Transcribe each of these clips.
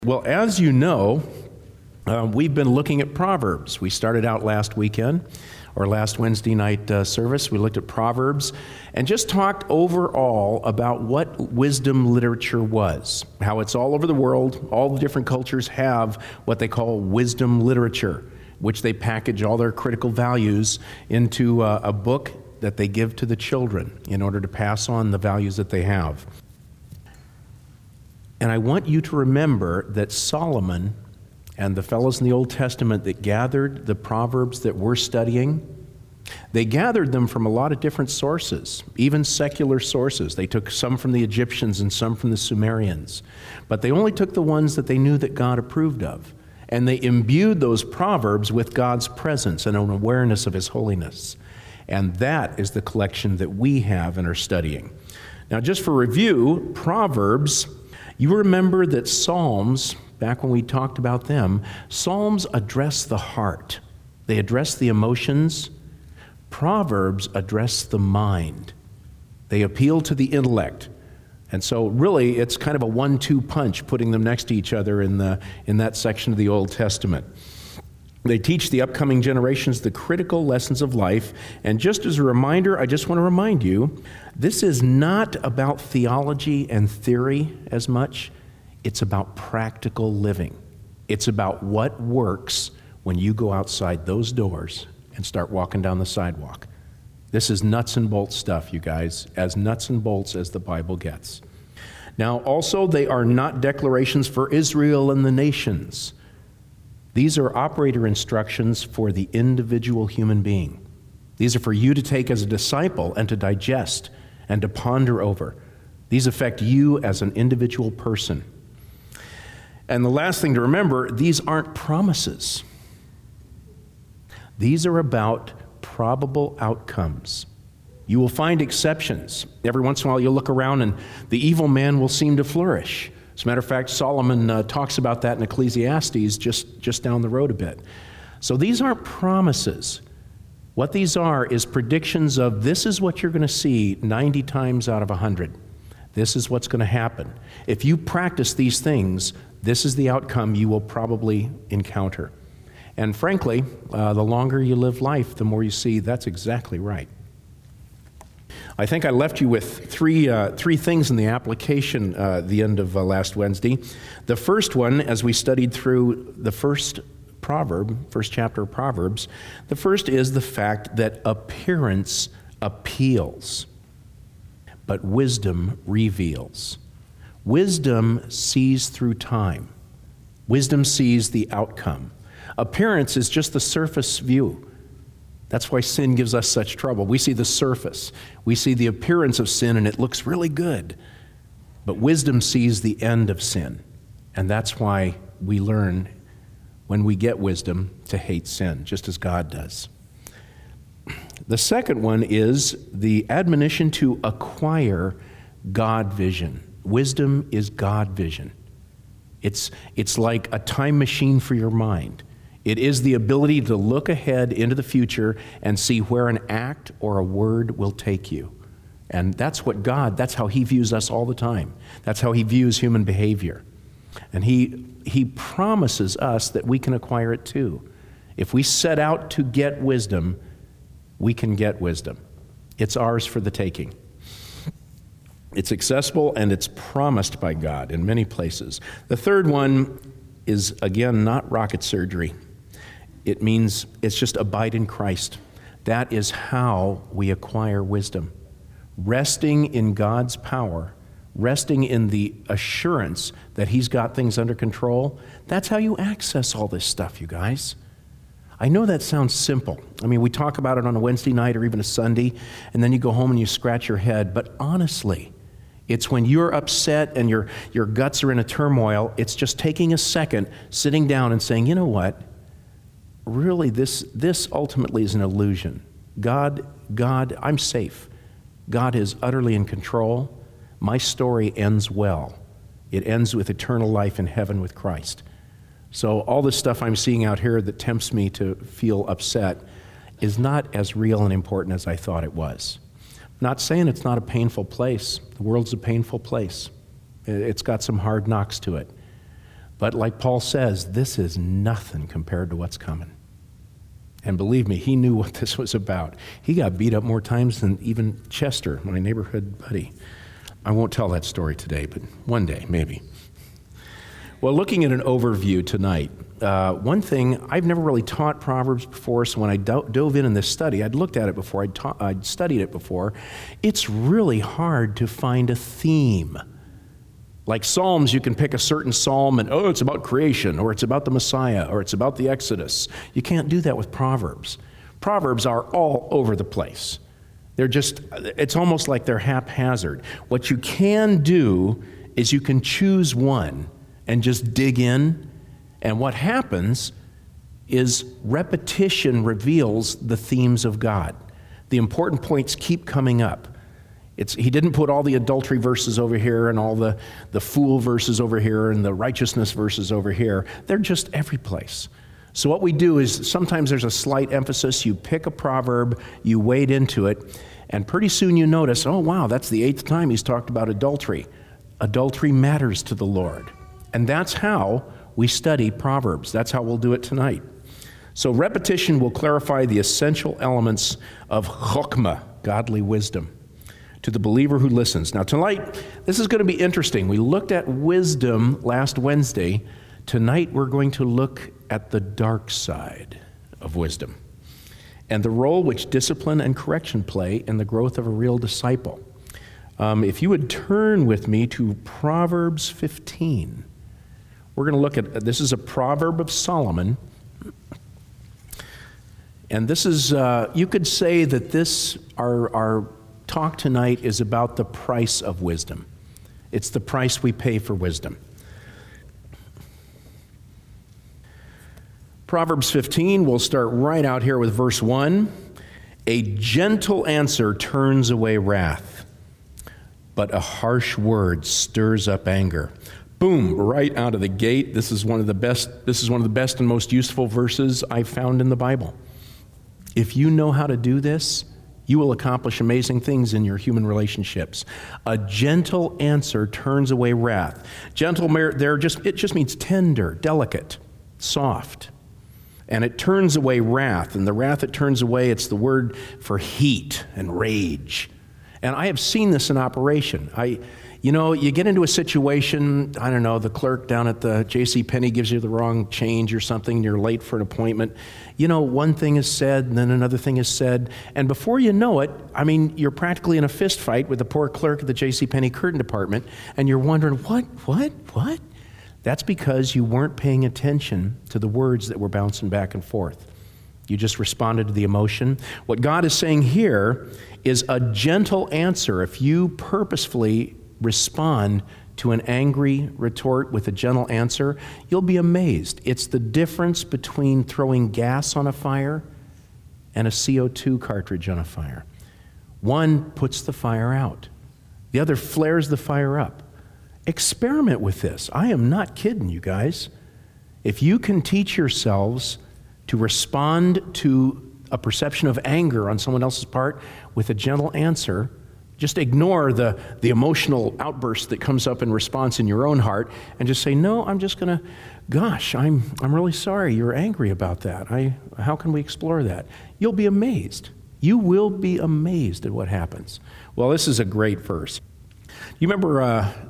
Well, as you know, we've been looking at Proverbs. We started out last weekend, or last Wednesday night service. We looked at Proverbs and just talked overall about what wisdom literature was, how it's all over the world. All the different cultures have what they call wisdom literature, which they package all their critical values into a book that they give to the children in order to pass on the values that they have. And I want you to remember that Solomon and the fellows in the Old Testament that gathered the Proverbs that we're studying, they gathered them from a lot of different sources, even secular sources. They took some from the Egyptians and some from the Sumerians. But they only took the ones that they knew that God approved of. And they imbued those Proverbs with God's presence and an awareness of His holiness. And that is the collection that we have and are studying. Now, just for review, Proverbs, you remember that Psalms, back when we talked about them, Psalms address the heart. They address the emotions. Proverbs address the mind. They appeal to the intellect. And so really, it's kind of a 1-2 punch putting them next to each other in that section of the Old Testament. They teach the upcoming generations the critical lessons of life. And just as a reminder, I just want to remind you, this is not about theology and theory as much. It's about practical living. It's about what works when you go outside those doors and start walking down the sidewalk. This is nuts and bolts stuff, you guys, as nuts and bolts as the Bible gets. Now, also, they are not declarations for Israel and the nations. These are operator instructions for the individual human being. These are for you to take as a disciple and to digest and to ponder over. These affect you as an individual person. And the last thing to remember, these aren't promises. These are about probable outcomes. You will find exceptions. Every once in a while you'll look around and the evil man will seem to flourish. As a matter of fact, Solomon talks about that in Ecclesiastes just down the road a bit. So these aren't promises. What these are is predictions of this is what you're going to see 90 times out of 100. This is what's going to happen. If you practice these things, this is the outcome you will probably encounter. And frankly, the longer you live life, the more you see that's exactly right. I think I left you with three things in the application the end of last Wednesday. The first one, as we studied through the first chapter of Proverbs, the first is the fact that appearance appeals, but wisdom reveals. Wisdom sees through time. Wisdom sees the outcome. Appearance is just the surface view. That's why sin gives us such trouble. We see the surface. We see the appearance of sin, and it looks really good. But wisdom sees the end of sin. And that's why we learn, when we get wisdom, to hate sin, just as God does. The second one is the admonition to acquire God vision. Wisdom is God vision. It's like a time machine for your mind. It is the ability to look ahead into the future and see where an act or a word will take you. And that's how He views us all the time. That's how He views human behavior. And He promises us that we can acquire it too. If we set out to get wisdom, we can get wisdom. It's ours for the taking. It's accessible and it's promised by God in many places. The third one is, again, not rocket surgery. It means it's just abide in Christ. That is how we acquire wisdom. Resting in God's power, resting in the assurance that He's got things under control, that's how you access all this stuff, you guys. I know that sounds simple. I mean, we talk about it on a Wednesday night or even a Sunday, and then you go home and you scratch your head. But honestly, it's when you're upset and your guts are in a turmoil, it's just taking a second, sitting down and saying, you know what? Really, this ultimately is an illusion. God, I'm safe. God is utterly in control. My story ends well. It ends with eternal life in heaven with Christ. So all this stuff I'm seeing out here that tempts me to feel upset is not as real and important as I thought it was. I'm not saying it's not a painful place. The world's a painful place. It's got some hard knocks to it. But like Paul says, this is nothing compared to what's coming. And believe me, he knew what this was about. He got beat up more times than even Chester, my neighborhood buddy. I won't tell that story today, but one day, maybe. Well, looking at an overview tonight, one thing, I've never really taught Proverbs before, so when I dove in this study, I'd looked at it before, I'd studied it before. It's really hard to find a theme. Like Psalms, you can pick a certain psalm and, oh, it's about creation, or it's about the Messiah, or it's about the Exodus. You can't do that with Proverbs. Proverbs are all over the place. It's almost like they're haphazard. What you can do is you can choose one and just dig in, and what happens is repetition reveals the themes of God. The important points keep coming up. He didn't put all the adultery verses over here and all the fool verses over here and the righteousness verses over here. They're just every place. So what we do is sometimes there's a slight emphasis. You pick a proverb, you wade into it, and pretty soon you notice, oh wow, that's the 8th time he's talked about adultery. Adultery matters to the Lord. And that's how we study Proverbs. That's how we'll do it tonight. So repetition will clarify the essential elements of chokhmah, godly wisdom, to the believer who listens. Now tonight, this is going to be interesting. We looked at wisdom last Wednesday. Tonight we're going to look at the dark side of wisdom and the role which discipline and correction play in the growth of a real disciple. If you would turn with me to Proverbs 15. We're going to look at, this is a proverb of Solomon. And this is, you could say that this, our talk tonight is about the price of wisdom. It's the price we pay for wisdom. Proverbs 15, we'll start right out here with verse 1. A gentle answer turns away wrath, but a harsh word stirs up anger. Boom, right out of the gate. This is one of the best and most useful verses I've found in the Bible. If you know how to do this, you will accomplish amazing things in your human relationships. A gentle answer turns away wrath. Gentle it just means tender, delicate, soft. And it turns away wrath. And the wrath it turns away, it's the word for heat and rage. And I have seen this in operation. You get into a situation, I don't know, the clerk down at the JCPenney gives you the wrong change or something, and you're late for an appointment. One thing is said, and then another thing is said, and before you know it, you're practically in a fist fight with the poor clerk at the JCPenney curtain department, and you're wondering, what? That's because you weren't paying attention to the words that were bouncing back and forth. You just responded to the emotion. What God is saying here is a gentle answer. If you purposefully respond to an angry retort with a gentle answer, you'll be amazed. It's the difference between throwing gas on a fire and a CO2 cartridge on a fire. One puts the fire out. The other flares the fire up. Experiment with this. I am not kidding you guys. If you can teach yourselves to respond to a perception of anger on someone else's part with a gentle answer, just ignore the emotional outburst that comes up in response in your own heart and just say, no, I'm just going to, gosh, I'm really sorry you're angry about that. How can we explore that? You'll be amazed. You will be amazed at what happens. Well, this is a great verse. You remember,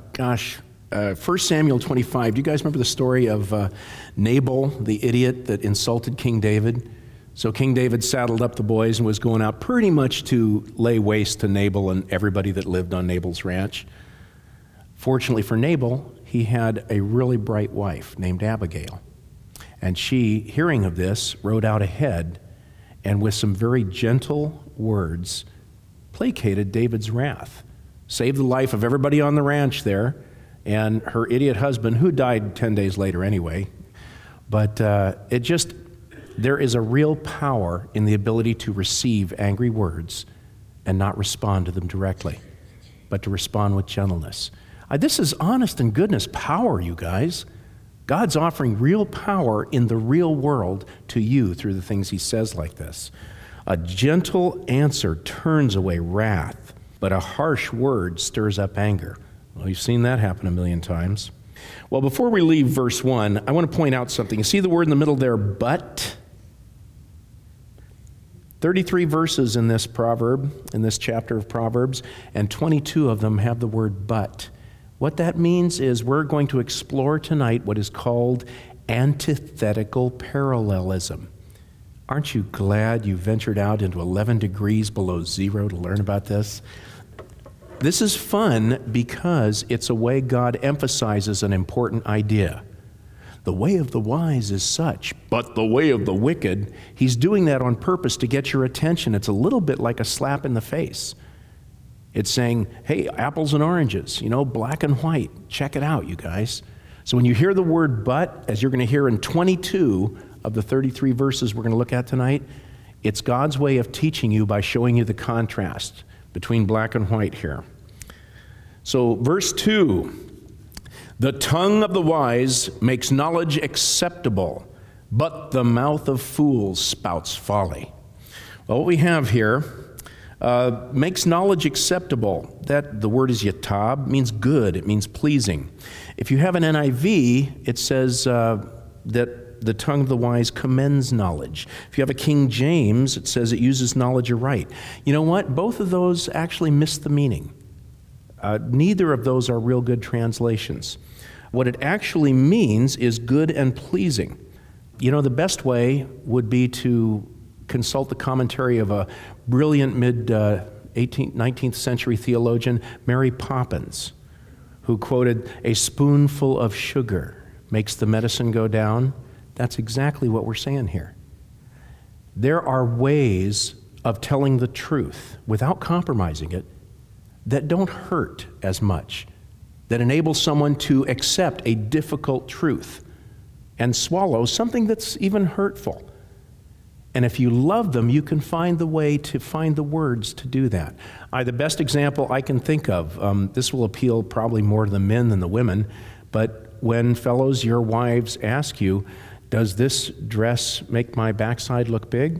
1 Samuel 25, do you guys remember the story of Nabal, the idiot that insulted King David? So King David saddled up the boys and was going out pretty much to lay waste to Nabal and everybody that lived on Nabal's ranch. Fortunately for Nabal, he had a really bright wife named Abigail. And she, hearing of this, rode out ahead and with some very gentle words placated David's wrath, saved the life of everybody on the ranch there, and her idiot husband, who died 10 days later anyway. But there is a real power in the ability to receive angry words and not respond to them directly, but to respond with gentleness. This is honest and goodness power, you guys. God's offering real power in the real world to you through the things he says like this. A gentle answer turns away wrath, but a harsh word stirs up anger. Well, you've seen that happen a million times. Well, before we leave verse 1, I want to point out something. You see the word in the middle there, but? 33 verses in this proverb, in this chapter of Proverbs, and 22 of them have the word but. What that means is we're going to explore tonight what is called antithetical parallelism. Aren't you glad you ventured out into 11 degrees below zero to learn about this? This is fun because it's a way God emphasizes an important idea. The way of the wise is such, but the way of the wicked, he's doing that on purpose to get your attention. It's a little bit like a slap in the face. It's saying, hey, apples and oranges, black and white. Check it out, you guys. So when you hear the word but, as you're going to hear in 22 of the 33 verses we're going to look at tonight, it's God's way of teaching you by showing you the contrast between black and white here. So verse 2, the tongue of the wise makes knowledge acceptable, but the mouth of fools spouts folly. Well, what we have here makes knowledge acceptable. That the word is yatab, means good, it means pleasing. If you have an NIV, it says that the tongue of the wise commends knowledge. If you have a King James, it says it uses knowledge aright. You know what? Both of those actually miss the meaning. Neither of those are real good translations. What it actually means is good and pleasing. The best way would be to consult the commentary of a brilliant mid-18th, 19th century theologian, Mary Poppins, who quoted, "A spoonful of sugar makes the medicine go down." That's exactly what we're saying here. There are ways of telling the truth without compromising it that don't hurt as much, that enable someone to accept a difficult truth and swallow something that's even hurtful. And if you love them, you can find the way to find the words to do that. The best example I can think of, this will appeal probably more to the men than the women, but when fellows, your wives ask you, does this dress make my backside look big?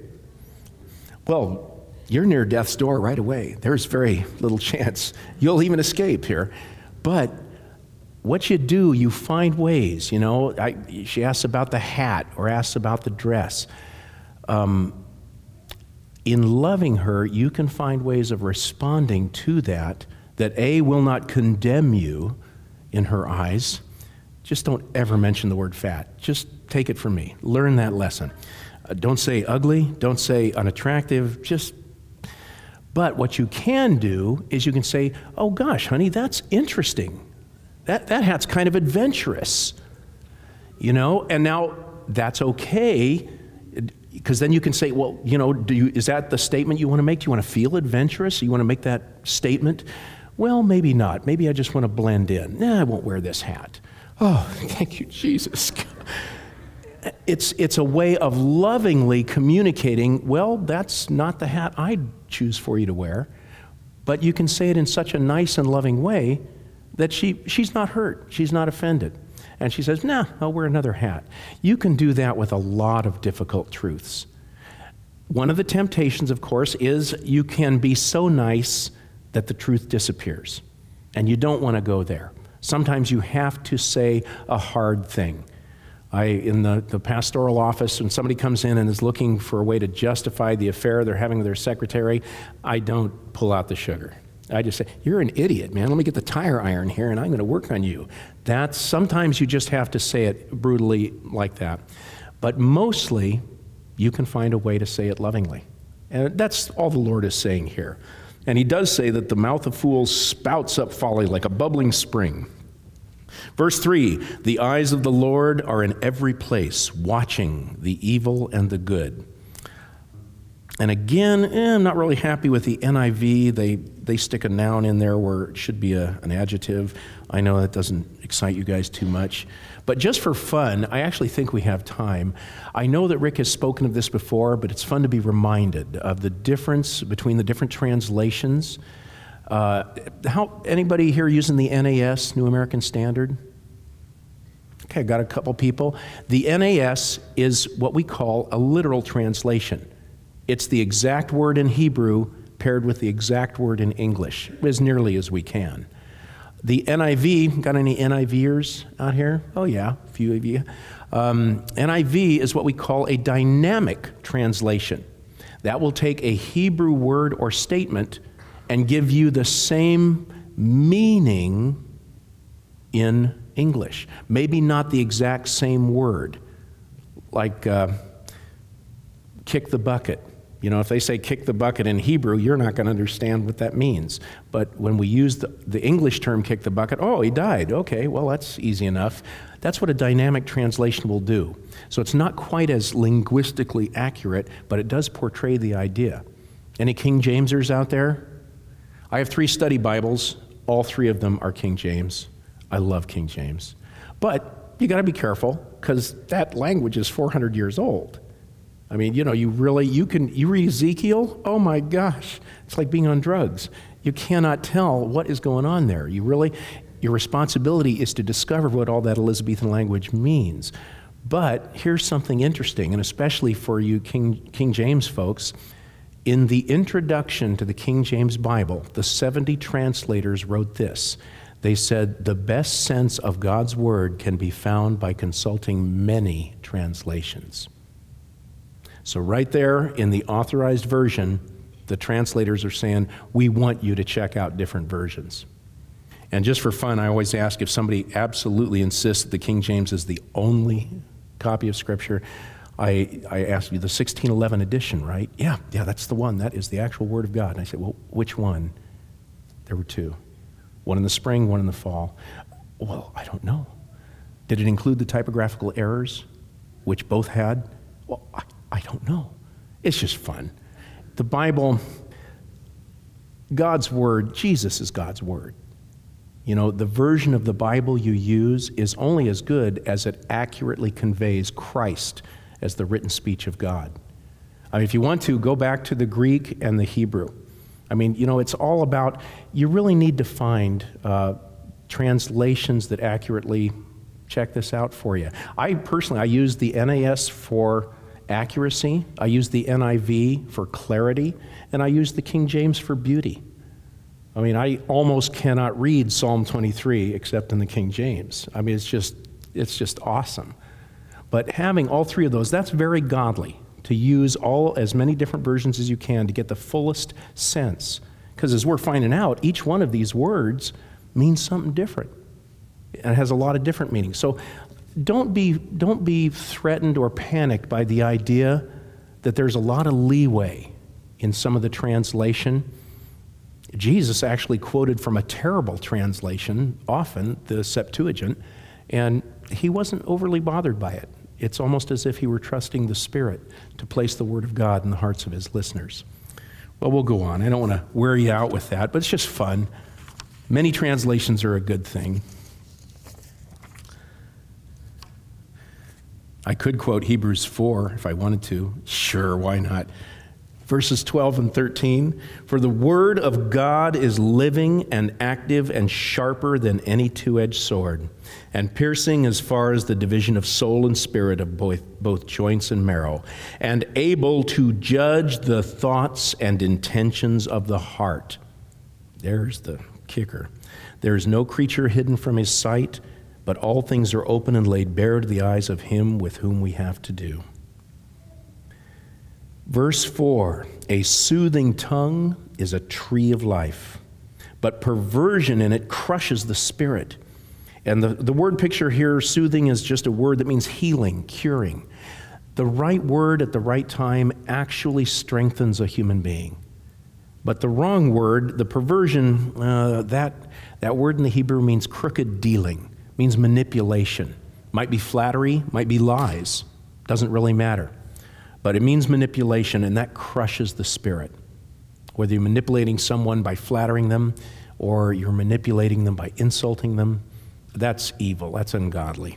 Well, you're near death's door right away. There's very little chance you'll even escape here. But what you do, you find ways, she asks about the hat or asks about the dress. In loving her, you can find ways of responding to that A, will not condemn you in her eyes. Just don't ever mention the word fat. Just take it from me. Learn that lesson. Don't say ugly. Don't say unattractive. But what you can do is you can say, oh gosh, honey, that's interesting. That hat's kind of adventurous. And now that's okay. Because then you can say, well, is that the statement you want to make? Do you want to feel adventurous? You want to make that statement? Well, maybe not. Maybe I just want to blend in. Nah, I won't wear this hat. Oh, thank you, Jesus. It's a way of lovingly communicating, well, that's not the hat I'd choose for you to wear. But you can say it in such a nice and loving way that she's not hurt. She's not offended. And she says, nah, I'll wear another hat. You can do that with a lot of difficult truths. One of the temptations, of course, is you can be so nice that the truth disappears. And you don't want to go there. Sometimes you have to say a hard thing. In the pastoral office, when somebody comes in and is looking for a way to justify the affair they're having with their secretary, I don't pull out the sugar. I just say, you're an idiot, man. Let me get the tire iron here, and I'm going to work on you. Sometimes you just have to say it brutally like that. But mostly, you can find a way to say it lovingly. And that's all the Lord is saying here. And he does say that the mouth of fools spouts up folly like a bubbling spring. Verse 3, the eyes of the Lord are in every place, watching the evil and the good. And again, I'm not really happy with the NIV. They stick a noun in there where it should be an adjective. I know that doesn't excite you guys too much. But just for fun, I actually think we have time. I know that Rick has spoken of this before, but it's fun to be reminded of the difference between the different translations. Anybody here using the NAS, New American Standard? Okay, I got a couple people. The NAS is what we call a literal translation. It's the exact word in Hebrew paired with the exact word in English, as nearly as we can. The NIV, got any NIVers out here? Oh yeah, a few of you. NIV is what we call a dynamic translation. That will take a Hebrew word or statement and give you the same meaning in English. Maybe not the exact same word, like kick the bucket. You know, if they say kick the bucket in Hebrew, you're not going to understand what that means. But when we use the English term kick the bucket, oh, he died. Okay, well, that's easy enough. That's what a dynamic translation will do. So it's not quite as linguistically accurate, but it does portray the idea. Any King Jamesers out there? I have 3 study Bibles. All 3 of them are King James. I love King James. But you got to be careful, because that language is 400 years old. I mean, you know, you read Ezekiel, oh my gosh, it's like being on drugs. You cannot tell what is going on there. Your responsibility is to discover what all that Elizabethan language means. But here's something interesting, and especially for you King James folks. In the introduction to the King James Bible, the 70 translators wrote this. They said, the best sense of God's word can be found by consulting many translations. So right there in the authorized version, the translators are saying, we want you to check out different versions. And just for fun, I always ask if somebody absolutely insists that the King James is the only copy of Scripture, I ask you, the 1611 edition, right? Yeah, that's the one. That is the actual Word of God. And I say, well, which one? There were 2. One in the spring, one in the fall. Well, I don't know. Did it include the typographical errors, which both had? Well, I don't know. It's just fun. The Bible, God's Word, Jesus is God's Word. You know, the version of the Bible you use is only as good as it accurately conveys Christ as the written speech of God. I mean, if you want to, go back to the Greek and the Hebrew. I mean, you know, it's all about, you really need to find translations that accurately check this out for you. I use the NAS for accuracy, I use the NIV for clarity, and I use the King James for beauty. I mean, I almost cannot read Psalm 23 except in the King James. I mean, it's just awesome. But having all 3 of those, that's very godly, to use as many different versions as you can to get the fullest sense. Because as we're finding out, each one of these words means something different. And it has a lot of different meanings. So don't be threatened or panicked by the idea that there's a lot of leeway in some of the translation. Jesus actually quoted from a terrible translation, often the Septuagint, and he wasn't overly bothered by it. It's almost as if he were trusting the Spirit to place the Word of God in the hearts of his listeners. Well, we'll go on. I don't want to wear you out with that, but it's just fun. Many translations are a good thing. I could quote Hebrews 4 if I wanted to. Sure, why not? Verses 12 and 13, for the word of God is living and active and sharper than any two-edged sword, and piercing as far as the division of soul and spirit, of both joints and marrow, and able to judge the thoughts and intentions of the heart. There's the kicker. There is no creature hidden from his sight, but all things are open and laid bare to the eyes of him with whom we have to do. Verse 4, a soothing tongue is a tree of life, but perversion in it crushes the spirit. And the word picture here, soothing, is just a word that means healing, curing. The right word at the right time actually strengthens a human being. But the wrong word, the perversion, that word in the Hebrew means crooked dealing, means manipulation. Might be flattery, might be lies. Doesn't really matter. But it means manipulation, and that crushes the spirit. Whether you're manipulating someone by flattering them, or you're manipulating them by insulting them, that's evil, that's ungodly.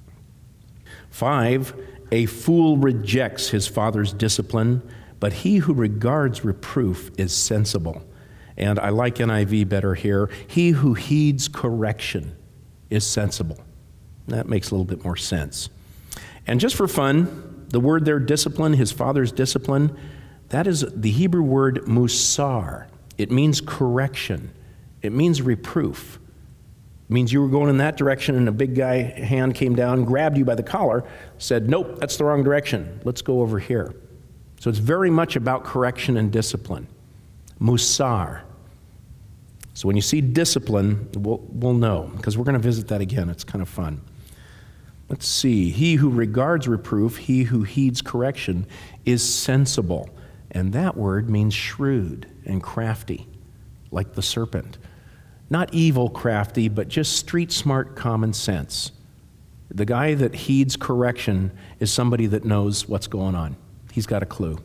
5, a fool rejects his father's discipline, but he who regards reproof is sensible. And I like NIV better here. He who heeds correction is sensible. That makes a little bit more sense. And just for fun, the word there, discipline, his father's discipline, that is the Hebrew word musar. It means correction. It means reproof. It means you were going in that direction and a big guy hand came down, grabbed you by the collar, said, nope, that's the wrong direction. Let's go over here. So it's very much about correction and discipline. Musar. So when you see discipline, we'll know, because we're going to visit that again. It's kind of fun. Let's see. He who regards reproof, he who heeds correction, is sensible. And that word means shrewd and crafty, like the serpent. Not evil crafty, but just street smart common sense. The guy that heeds correction is somebody that knows what's going on. He's got a clue.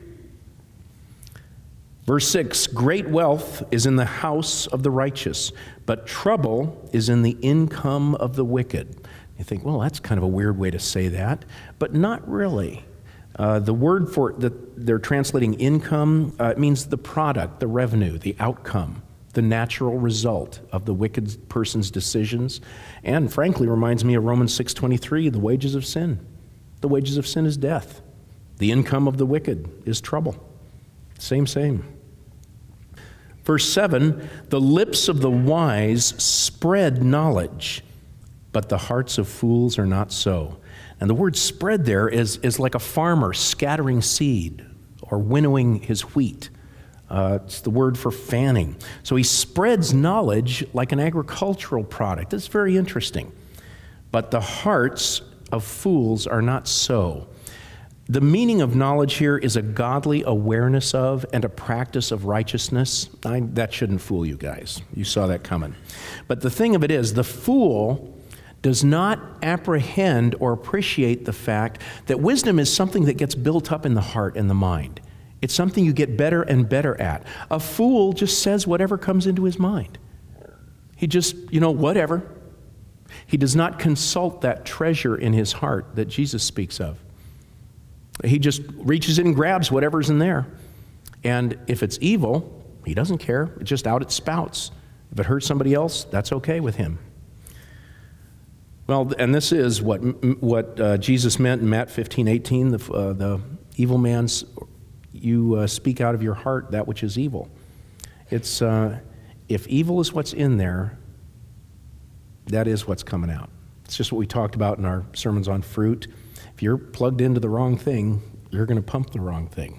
Verse 6, great wealth is in the house of the righteous, but trouble is in the income of the wicked. You think, well, that's kind of a weird way to say that, but not really. The word for that they're translating income, it means the product, the revenue, the outcome, the natural result of the wicked person's decisions, and frankly reminds me of Romans 6:23, the wages of sin. The wages of sin is death. The income of the wicked is trouble. Same. Verse 7, the lips of the wise spread knowledge, but the hearts of fools are not so. And the word spread there is like a farmer scattering seed or winnowing his wheat. It's the word for fanning. So he spreads knowledge like an agricultural product. That's very interesting. But the hearts of fools are not so. The meaning of knowledge here is a godly awareness of and a practice of righteousness. That shouldn't fool you guys. You saw that coming. But the thing of it is, the fool does not apprehend or appreciate the fact that wisdom is something that gets built up in the heart and the mind. It's something you get better and better at. A fool just says whatever comes into his mind. He just, whatever. He does not consult that treasure in his heart that Jesus speaks of. He just reaches in and grabs whatever's in there. And if it's evil, he doesn't care. It's just out it spouts. If it hurts somebody else, that's okay with him. Well, and this is what Jesus meant in Matt 15:18, the evil man's, you speak out of your heart that which is evil. It's, if evil is what's in there, that is what's coming out. It's just what we talked about in our sermons on fruit. If you're plugged into the wrong thing, you're going to pump the wrong thing.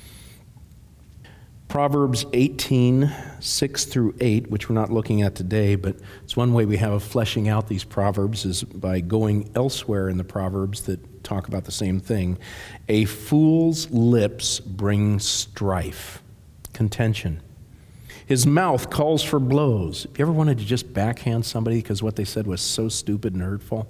Proverbs 18:6-8, which we're not looking at today, but it's one way we have of fleshing out these Proverbs is by going elsewhere in the Proverbs that talk about the same thing. A fool's lips bring strife, contention. His mouth calls for blows. If you ever wanted to just backhand somebody because what they said was so stupid and hurtful?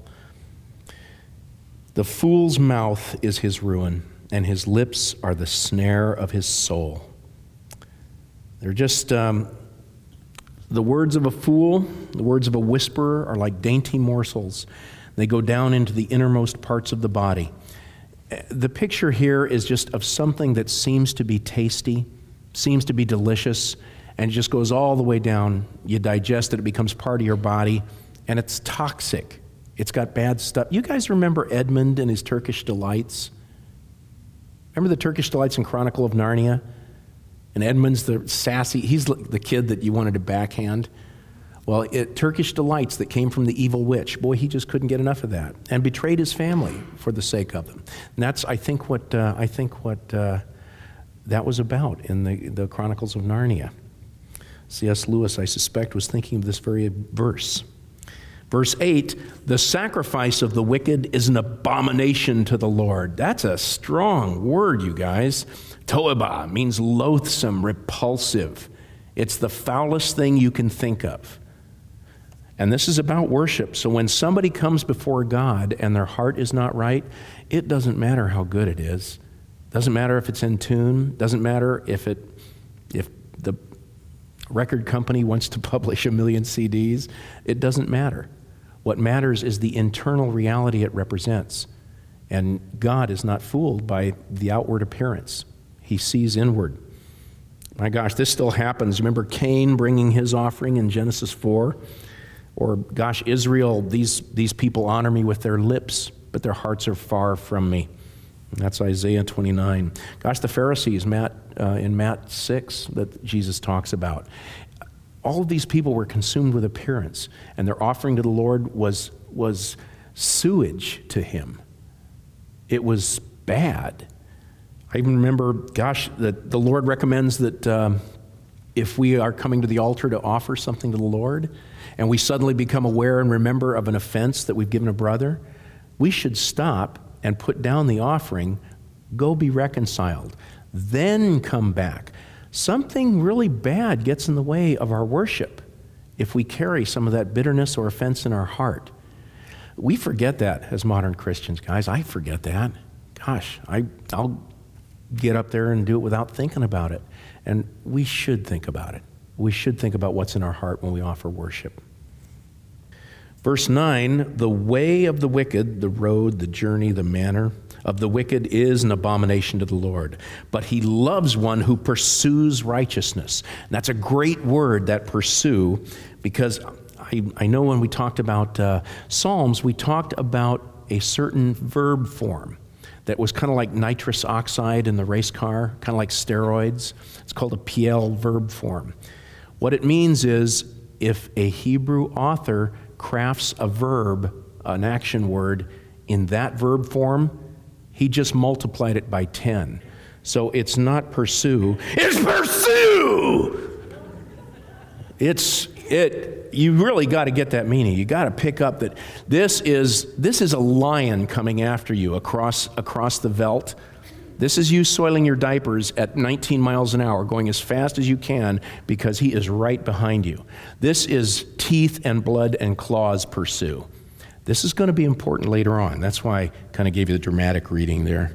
The fool's mouth is his ruin, and his lips are the snare of his soul. They're just, the words of a fool, the words of a whisperer are like dainty morsels. They go down into the innermost parts of the body. The picture here is just of something that seems to be tasty, seems to be delicious, and it just goes all the way down. You digest it, it becomes part of your body, and it's toxic. It's got bad stuff. You guys remember Edmund and his Turkish delights? Remember the Turkish delights in Chronicle of Narnia? And Edmund's the sassy, he's the kid that you wanted to backhand. Well, Turkish delights that came from the evil witch, boy, he just couldn't get enough of that, and betrayed his family for the sake of them. And that's, I think, what that was about in the Chronicles of Narnia. C.S. Lewis, I suspect, was thinking of this very verse. Verse 8, the sacrifice of the wicked is an abomination to the Lord. That's a strong word, you guys. Toeba means loathsome, repulsive. It's the foulest thing you can think of. And this is about worship. So when somebody comes before God and their heart is not right, it doesn't matter how good it is. Doesn't matter if it's in tune. Doesn't matter if the record company wants to publish 1 million CDs. It doesn't matter. What matters is the internal reality it represents. And God is not fooled by the outward appearance. He sees inward. My gosh, this still happens. Remember Cain bringing his offering in Genesis 4? Or, gosh, Israel, these people honor me with their lips, but their hearts are far from me. And that's Isaiah 29. Gosh, the Pharisees, in Matt 6, that Jesus talks about. All of these people were consumed with appearance, and their offering to the Lord was sewage to him. It was bad. I even remember, that the Lord recommends that if we are coming to the altar to offer something to the Lord, and we suddenly become aware and remember of an offense that we've given a brother, we should stop and put down the offering, go be reconciled, then come back. Something really bad gets in the way of our worship if we carry some of that bitterness or offense in our heart. We forget that as modern Christians, guys. I forget that. Gosh, I'll get up there and do it without thinking about it. And we should think about it. We should think about what's in our heart when we offer worship. Verse 9, the way of the wicked, the road, the journey, the manner of the wicked is an abomination to the Lord, but he loves one who pursues righteousness. And that's a great word, that pursue, because I know when we talked about Psalms, we talked about a certain verb form that was kind of like nitrous oxide in the race car, kind of like steroids. It's called a PL verb form. What it means is if a Hebrew author crafts a verb, an action word, in that verb form, he just multiplied it by 10. So it's not pursue, it's pursue! You really got to get that meaning. You got to pick up that this is a lion coming after you across the veldt. This is you soiling your diapers at 19 miles an hour, going as fast as you can because he is right behind you. This is teeth and blood and claws pursue. This is going to be important later on. That's why I kind of gave you the dramatic reading there.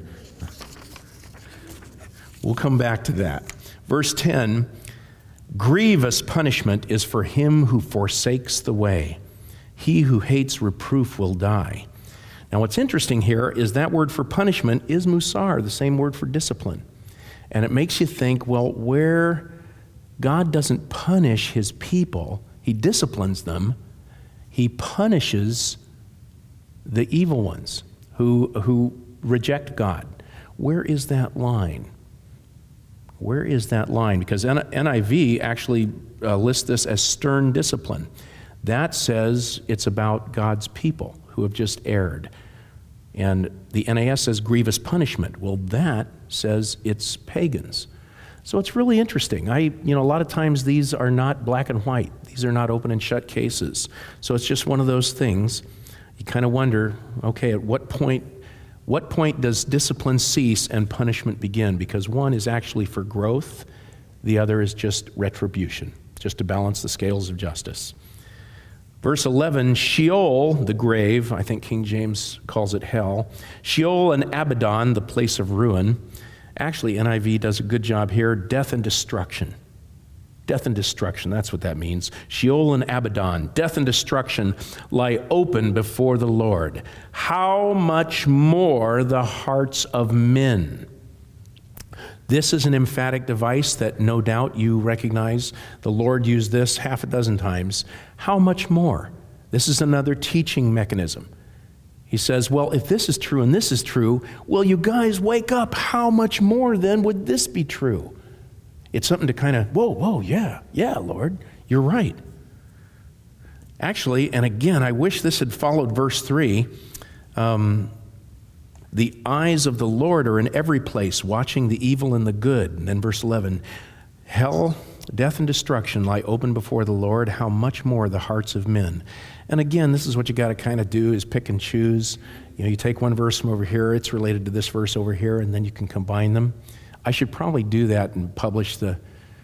We'll come back to that. Verse 10, grievous punishment is for him who forsakes the way. He who hates reproof will die. Now what's interesting here is that word for punishment is musar, the same word for discipline. And it makes you think, well, where God doesn't punish his people, he disciplines them, he punishes the evil ones who reject God. Where is that line? Where is that line? Because NIV actually lists this as stern discipline. That says it's about God's people who have just erred. And the NAS says grievous punishment. Well, that says it's pagans. So it's really interesting. A lot of times these are not black and white. These are not open and shut cases. So it's just one of those things. You kind of wonder, okay, at what point does discipline cease and punishment begin? Because one is actually for growth, the other is just retribution, just to balance the scales of justice. Verse 11, Sheol, the grave, I think King James calls it hell. Sheol and Abaddon, the place of ruin. Actually, NIV does a good job here, death and destruction. Death and destruction, that's what that means. Sheol and Abaddon, death and destruction lie open before the Lord. How much more the hearts of men? This is an emphatic device that no doubt you recognize. The Lord used this half a dozen times. How much more? This is another teaching mechanism. He says, well, if this is true and this is true, well, you guys wake up. How much more then would this be true? It's something to kind of, whoa, yeah, Lord, you're right. Actually, and again, I wish this had followed verse 3. The eyes of the Lord are in every place, watching the evil and the good. And then verse 11, hell, death, and destruction lie open before the Lord. How much more the hearts of men? And again, this is what you got to kind of do, is pick and choose. You take one verse from over here, it's related to this verse over here, and then you can combine them. I should probably do that and publish the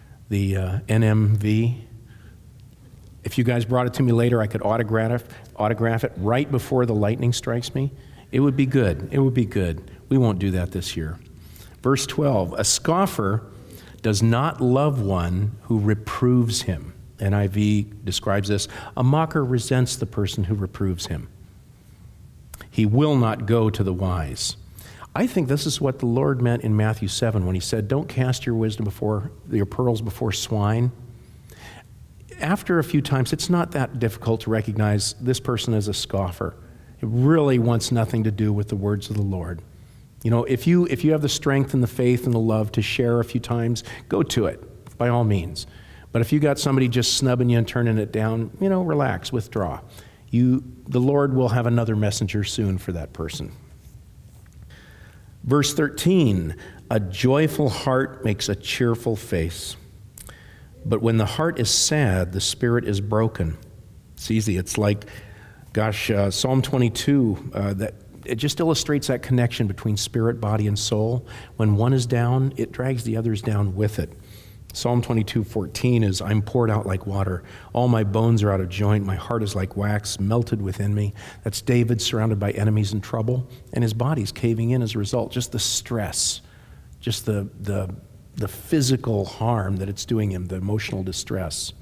NMV. If you guys brought it to me later, I could autograph it right before the lightning strikes me. It would be good. It would be good. We won't do that this year. Verse 12, a scoffer does not love one who reproves him. NIV describes this. A mocker resents the person who reproves him. He will not go to the wise. I think this is what the Lord meant in Matthew 7 when he said, don't cast your pearls before swine. After a few times, it's not that difficult to recognize this person as a scoffer. It really wants nothing to do with the words of the Lord. If you have the strength and the faith and the love to share a few times, go to it, by all means. But if you got somebody just snubbing you and turning it down, relax, withdraw. The Lord will have another messenger soon for that person. Verse 13, a joyful heart makes a cheerful face. But when the heart is sad, the spirit is broken. It's easy. It's like, Psalm 22, that it just illustrates that connection between spirit, body, and soul. When one is down, it drags the others down with it. Psalm 22:14 is, I'm poured out like water. All my bones are out of joint. My heart is like wax, melted within me. That's David surrounded by enemies and trouble, and his body's caving in as a result. Just the stress, just the physical harm that it's doing him, the emotional distress.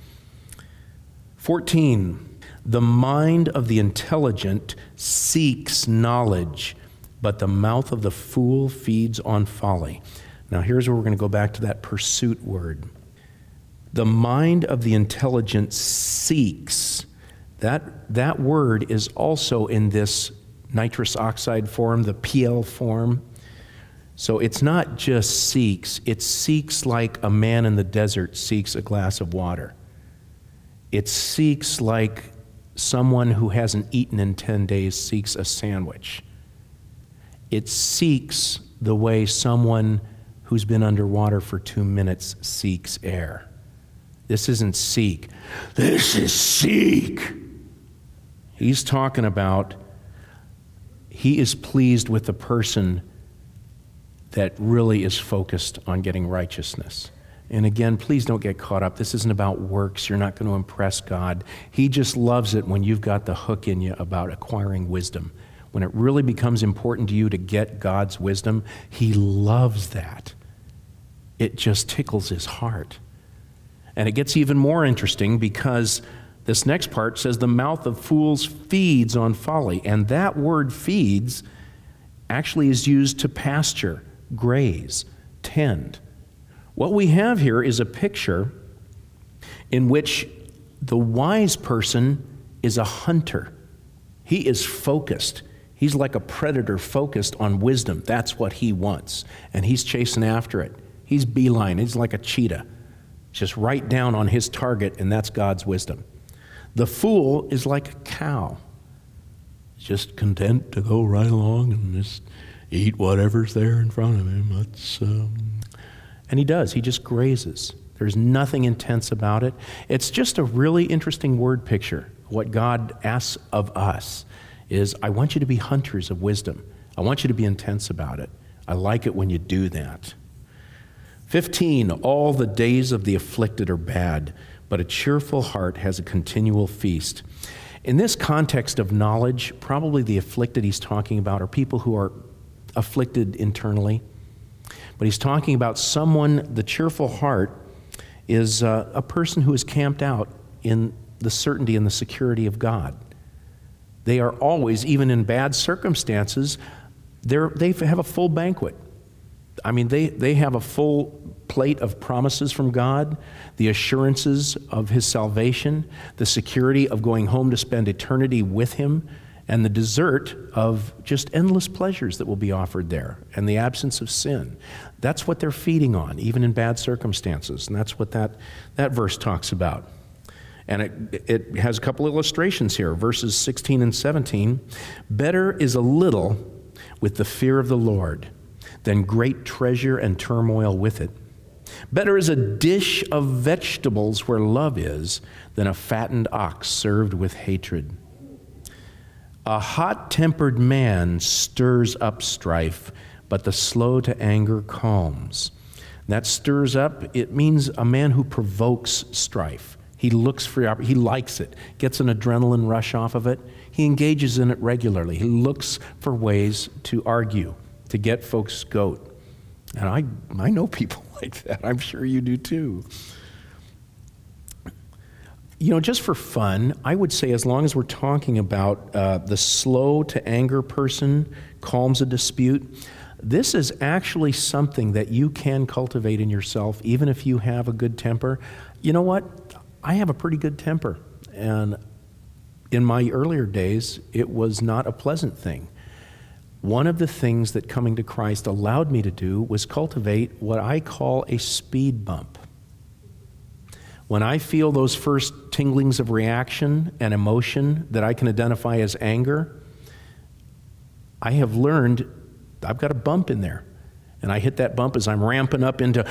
14, the mind of the intelligent seeks knowledge, but the mouth of the fool feeds on folly. Now here's where we're going to go back to that pursuit word. The mind of the intelligent seeks. That word is also in this nitrous oxide form, the PL form. So it's not just seeks, it seeks like a man in the desert seeks a glass of water. It seeks like someone who hasn't eaten in 10 days seeks a sandwich. It seeks the way someone who's been underwater for 2 minutes seeks air. This isn't seek. This is seek. He's talking about he is pleased with the person that really is focused on getting righteousness. And again, please don't get caught up. This isn't about works. You're not going to impress God. He just loves it when you've got the hook in you about acquiring wisdom. When it really becomes important to you to get God's wisdom, he loves that. It just tickles his heart. And it gets even more interesting because this next part says the mouth of fools feeds on folly. And that word feeds actually is used to pasture, graze, tend. What we have here is a picture in which the wise person is a hunter. He is focused. He's like a predator focused on wisdom. That's what he wants. And he's chasing after it. He's beeline. He's like a cheetah. Just right down on his target, and that's God's wisdom. The fool is like a cow. Just content to go right along and just eat whatever's there in front of him. And he does. He just grazes. There's nothing intense about it. It's just a really interesting word picture. What God asks of us is, I want you to be hunters of wisdom. I want you to be intense about it. I like it when you do that. 15, all the days of the afflicted are bad, but a cheerful heart has a continual feast. In this context of knowledge, probably the afflicted he's talking about are people who are afflicted internally. But he's talking about someone, the cheerful heart is a person who is camped out in the certainty and the security of God. They are always, even in bad circumstances, they have a full banquet. I mean, they have a full plate of promises from God, the assurances of his salvation, the security of going home to spend eternity with him, and the dessert of just endless pleasures that will be offered there, and the absence of sin. That's what they're feeding on, even in bad circumstances, and that's what that verse talks about. And it has a couple illustrations here, verses 16 and 17. Better is a little with the fear of the Lord than great treasure and turmoil with it. Better is a dish of vegetables where love is than a fattened ox served with hatred. A hot-tempered man stirs up strife, but the slow to anger calms. That stirs up, it means a man who provokes strife. He looks for, he likes it, gets an adrenaline rush off of it. He engages in it regularly. He looks for ways to argue, to get folks' goat. And I know people like that. I'm sure you do too. Just for fun, I would say as long as we're talking about the slow to anger person calms a dispute, this is actually something that you can cultivate in yourself, even if you have a good temper. You know what? I have a pretty good temper. And in my earlier days, it was not a pleasant thing. One of the things that coming to Christ allowed me to do was cultivate what I call a speed bump. When I feel those first tinglings of reaction and emotion that I can identify as anger, I have learned I've got a bump in there. And I hit that bump as I'm ramping up into,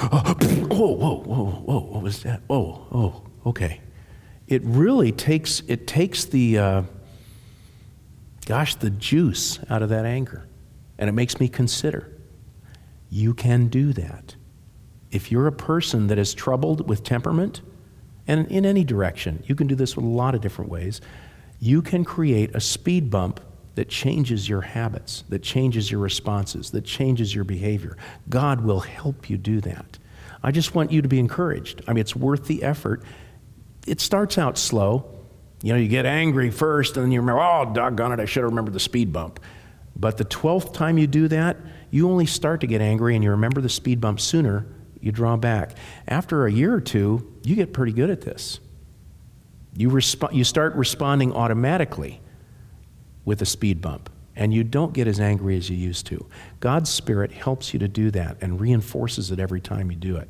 what was that? Okay. It really takes the juice out of that anger. And it makes me consider, you can do that. If you're a person that is troubled with temperament, and in any direction, you can do this with a lot of different ways, you can create a speed bump that changes your habits, that changes your responses, that changes your behavior. God will help you do that. I just want you to be encouraged. I mean, it's worth the effort. It starts out slow. You get angry first, and then you remember, oh, doggone it, I should have remembered the speed bump. But the 12th time you do that, you only start to get angry, and you remember the speed bump sooner. You draw back. After a year or two, you get pretty good at this. You start responding automatically with a speed bump, and you don't get as angry as you used to. God's Spirit helps you to do that and reinforces it every time you do it.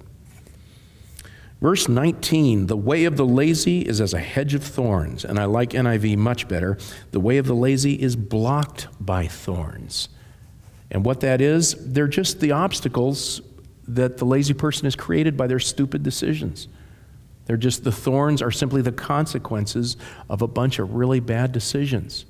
Verse 19, the way of the lazy is as a hedge of thorns, and I like NIV much better. The way of the lazy is blocked by thorns. And what that is, they're just the obstacles that the lazy person has created by their stupid decisions. They're just, the thorns are simply the consequences of a bunch of really bad decisions.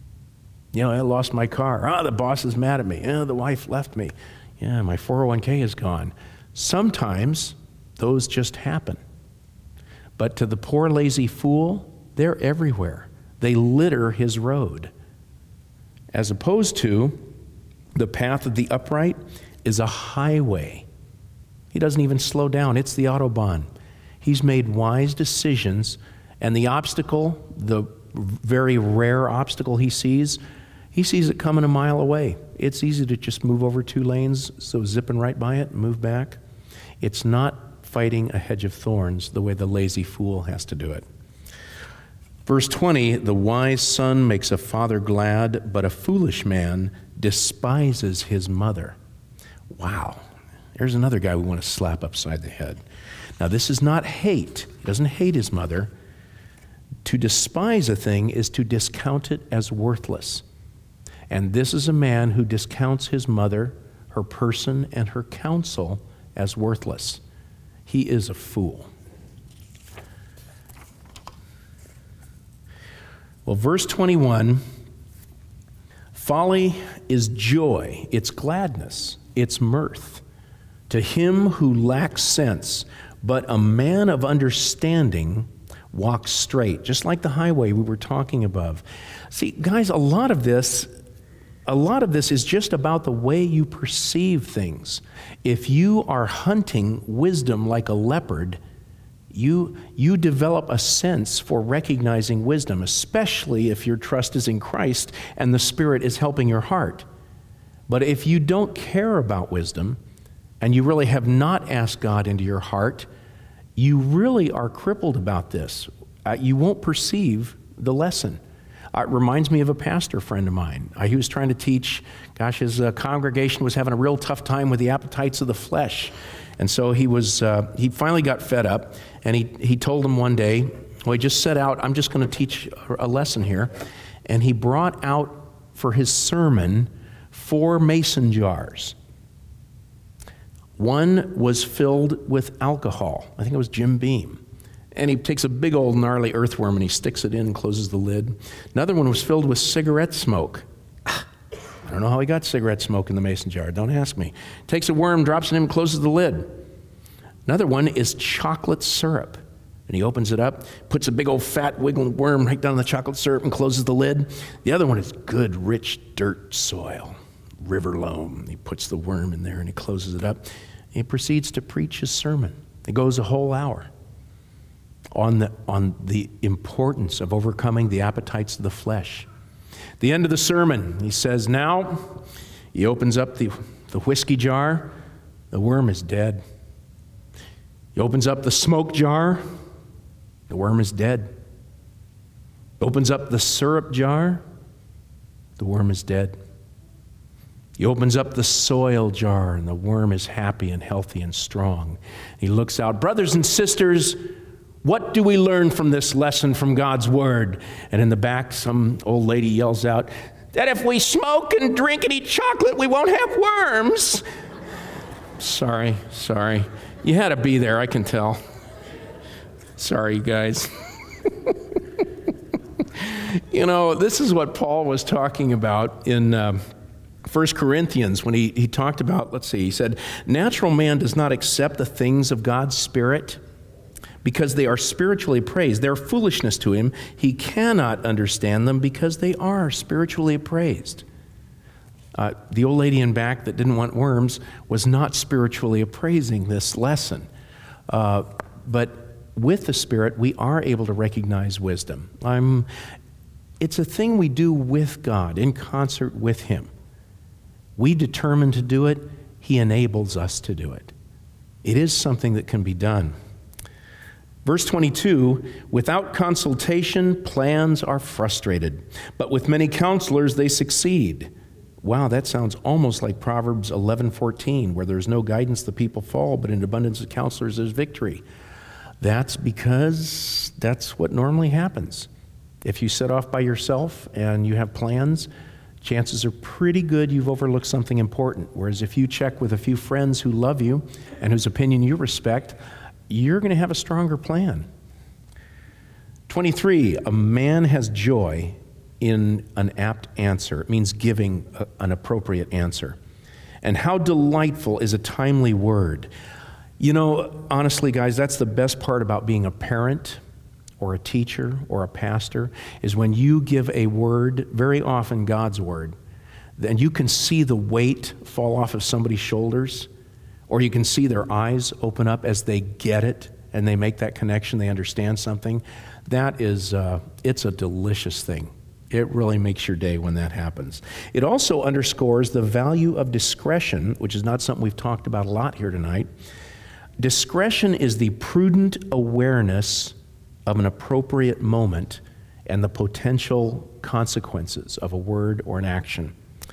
I lost my car. The boss is mad at me. The wife left me. My 401k is gone. Sometimes those just happen. But to the poor lazy fool, they're everywhere. They litter his road. As opposed to the path of the upright is a highway. He doesn't even slow down. It's the Autobahn. He's made wise decisions, and the obstacle, the very rare obstacle he sees it coming a mile away. It's easy to just move over 2 lanes, so zipping right by it and move back. It's not fighting a hedge of thorns the way the lazy fool has to do it. Verse 20, the wise son makes a father glad, but a foolish man despises his mother. Wow. There's another guy we want to slap upside the head. Now, this is not hate. He doesn't hate his mother. To despise a thing is to discount it as worthless. And this is a man who discounts his mother, her person, and her counsel as worthless. He is a fool. Well, verse 21, folly is joy, it's gladness, it's mirth to him who lacks sense, but a man of understanding walks straight, just like the highway we were talking above. See, guys, a lot of this is just about the way you perceive things. If you are hunting wisdom like a leopard, you develop a sense for recognizing wisdom, especially if your trust is in Christ and the Spirit is helping your heart. But if you don't care about wisdom, and you really have not asked God into your heart, you really are crippled about this. You won't perceive the lesson. It reminds me of a pastor friend of mine. He was trying to teach, his congregation was having a real tough time with the appetites of the flesh. And so he finally got fed up, and he told them one day, he just set out, I'm just going to teach a lesson here. And he brought out for his sermon 4 mason jars. One was filled with alcohol. I think it was Jim Beam. And he takes a big old gnarly earthworm and he sticks it in and closes the lid. Another one was filled with cigarette smoke. I don't know how he got cigarette smoke in the mason jar. Don't ask me. Takes a worm, drops it in and closes the lid. Another one is chocolate syrup. And he opens it up, puts a big old fat wiggling worm right down in the chocolate syrup and closes the lid. The other one is good, rich dirt soil, river loam. He puts the worm in there and he closes it up. He proceeds to preach his sermon. It goes a whole hour on the importance of overcoming the appetites of the flesh. At the end of the sermon, he says, now, he opens up the whiskey jar, the worm is dead. He opens up the smoke jar, the worm is dead. He opens up the syrup jar, the worm is dead. He opens up the soil jar, and the worm is happy and healthy and strong. He looks out, brothers and sisters, What do we learn from this lesson from God's Word? And in the back, some old lady yells out, that if we smoke and drink and eat chocolate, we won't have worms. Sorry. You had to be there, I can tell. Sorry, you guys. This is what Paul was talking about in 1 Corinthians when he talked about, he said, natural man does not accept the things of God's Spirit because they are spiritually appraised. They're foolishness to him. He cannot understand them because they are spiritually appraised. The old lady in back that didn't want worms was not spiritually appraising this lesson. But with the Spirit, we are able to recognize wisdom. It's a thing we do with God, in concert with Him. We determine to do it. He enables us to do it. It is something that can be done. Verse 22, without consultation, plans are frustrated, but with many counselors they succeed. Wow, that sounds almost like Proverbs 11:14, where there's no guidance, the people fall, but in abundance of counselors there's victory. That's because that's what normally happens. If you set off by yourself and you have plans, chances are pretty good you've overlooked something important. Whereas if you check with a few friends who love you and whose opinion you respect, you're going to have a stronger plan. 23, a man has joy in an apt answer. It means giving an appropriate answer. And how delightful is a timely word. Honestly, guys, that's the best part about being a parent or a teacher or a pastor, is when you give a word, very often God's word, then you can see the weight fall off of somebody's shoulders, or you can see their eyes open up as they get it and they make that connection, they understand something. That is, it's a delicious thing. It really makes your day when that happens. It also underscores the value of discretion, which is not something we've talked about a lot here tonight. Discretion is the prudent awareness of an appropriate moment and the potential consequences of a word or an action.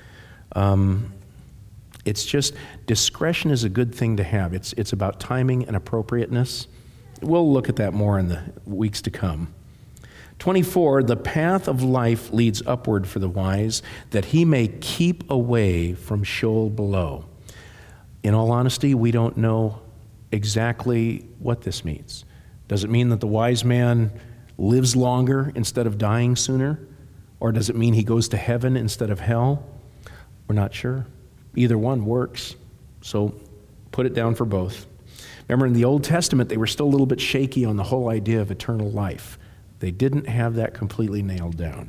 It's just, discretion is a good thing to have. It's about timing and appropriateness. We'll look at that more in the weeks to come. 24, the path of life leads upward for the wise, that he may keep away from Sheol below. In all honesty, we don't know exactly what this means. Does it mean that the wise man lives longer instead of dying sooner? Or does it mean he goes to heaven instead of hell? We're not sure. Either one works, so put it down for both. Remember, in the Old Testament, they were still a little bit shaky on the whole idea of eternal life. They didn't have that completely nailed down.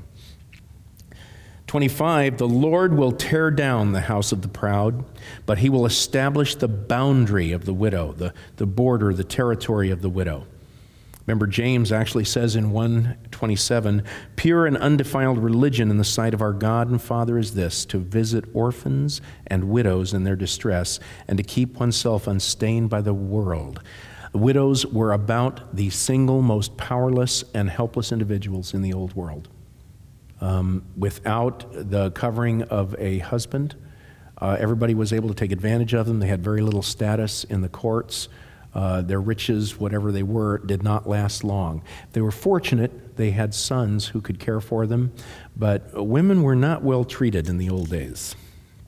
25, the Lord will tear down the house of the proud, but he will establish the boundary of the widow, the border, the territory of the widow. Remember, James actually says in 1:27, pure and undefiled religion in the sight of our God and Father is this, to visit orphans and widows in their distress, and to keep oneself unstained by the world. Widows were about the single most powerless and helpless individuals in the old world. Without the covering of a husband, everybody was able to take advantage of them. They had very little status in the courts. Their riches, whatever they were, did not last long. If they were fortunate, they had sons who could care for them, but women were not well treated in the old days.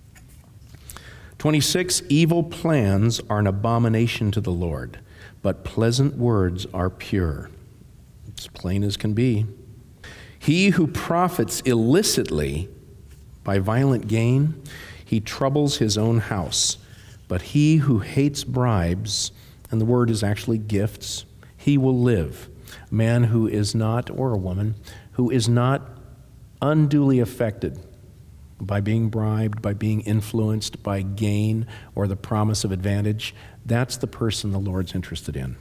26, evil plans are an abomination to the Lord, but pleasant words are pure. It's plain as can be. He who profits illicitly by violent gain, he troubles his own house, but he who hates bribes, and the word is actually gifts, he will live. A man who is not, or a woman, who is not unduly affected by being bribed, by being influenced by gain or the promise of advantage, that's the person the Lord's interested in.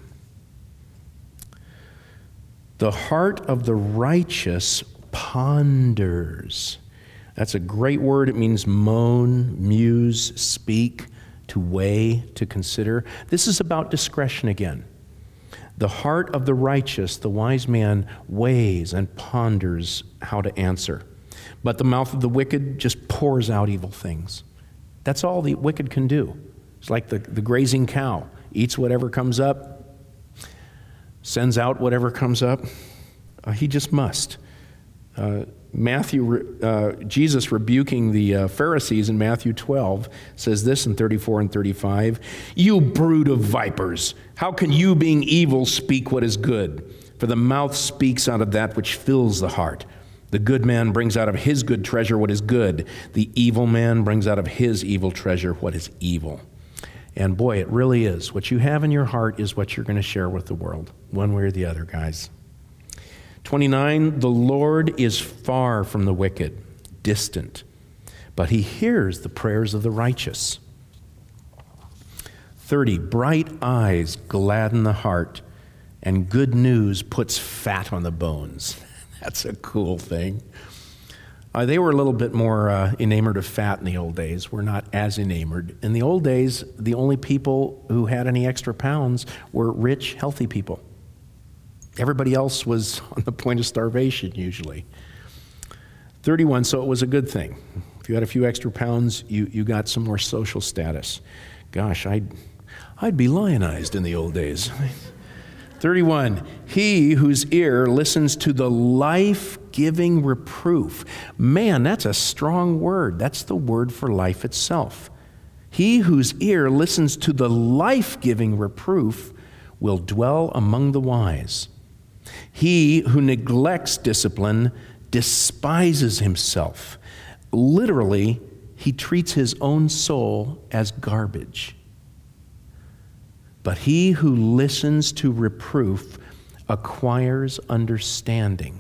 The heart of the righteous ponders. That's a great word. It means moan, muse, speak, to weigh, to consider. This is about discretion again. The heart of the righteous, the wise man, weighs and ponders how to answer. But the mouth of the wicked just pours out evil things. That's all the wicked can do. It's like the grazing cow. Eats whatever comes up. sends out whatever comes up. He just must. Jesus rebuking the Pharisees in Matthew 12 says this in 34 and 35, "You brood of vipers, how can you, being evil, speak what is good? For the mouth speaks out of that which fills the heart. The good man brings out of his good treasure what is good. The evil man brings out of his evil treasure what is evil." And boy, it really is. What you have in your heart is what you're going to share with the world, one way or the other, guys. 29, "The Lord is far from the wicked, distant, but he hears the prayers of the righteous." 30, "Bright eyes gladden the heart, and good news puts fat on the bones." That's a cool thing. They were a little bit more enamored of fat in the old days. We're not as enamored. In the old days, the only people who had any extra pounds were rich, healthy people. Everybody else was on the point of starvation, usually. 31, so it was a good thing. If you had a few extra pounds, you got some more social status. Gosh, I'd be lionized in the old days. 31, "He whose ear listens to the life-giving reproof." Man, that's a strong word. That's the word for life itself. "He whose ear listens to the life-giving reproof will dwell among the wise. He who neglects discipline despises himself." Literally, he treats his own soul as garbage. "But he who listens to reproof acquires understanding."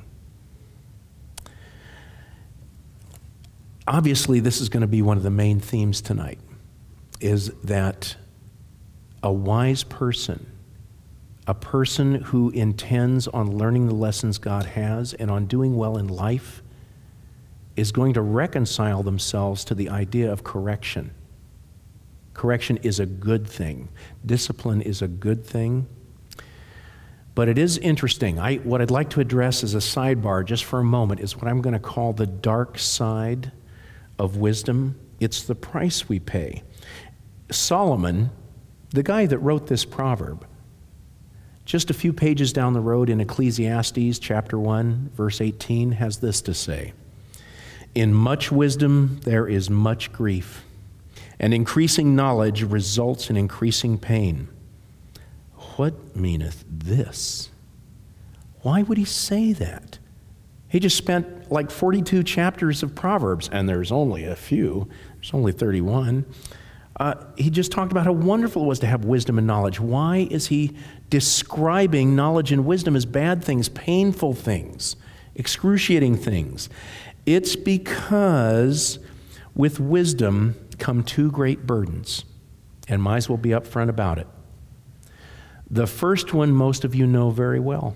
Obviously, this is going to be one of the main themes tonight, is that a wise person, a person who intends on learning the lessons God has and on doing well in life, is going to reconcile themselves to the idea of correction. Correction is a good thing. Discipline is a good thing. But it is interesting. What I'd like to address as a sidebar just for a moment is what I'm going to call the dark side of wisdom. It's the price we pay. Solomon, the guy that wrote this proverb, just a few pages down the road in Ecclesiastes chapter 1, verse 18, has this to say, "In much wisdom there is much grief, and increasing knowledge results in increasing pain. What meaneth this?" Why would he say that? He just spent like 42 chapters of Proverbs, and there's only a few. There's only 31. He just talked about how wonderful it was to have wisdom and knowledge. Why is he describing knowledge and wisdom as bad things, painful things, excruciating things? It's because with wisdom come two great burdens, and might as well be upfront about it. The first one most of you know very well.